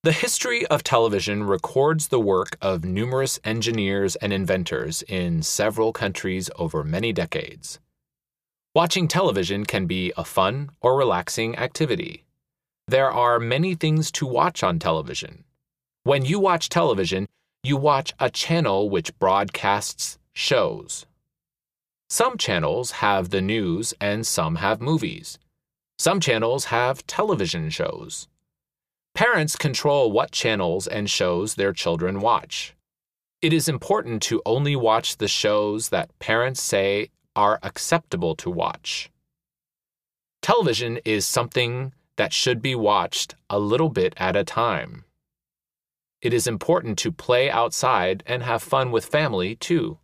The history of television records the work of numerous engineers and inventors in several countries over many decades. Watching television can be a fun or relaxing activity. There are many things to watch on television. When you watch television, you watch a channel which broadcasts shows. Some channels have the news and some have movies. Some channels have television shows. Parents control what channels and shows their children watch. It is important to only watch the shows that parents say are acceptable to watch. Television is something that should be watched a little bit at a time. It is important to play outside and have fun with family, too.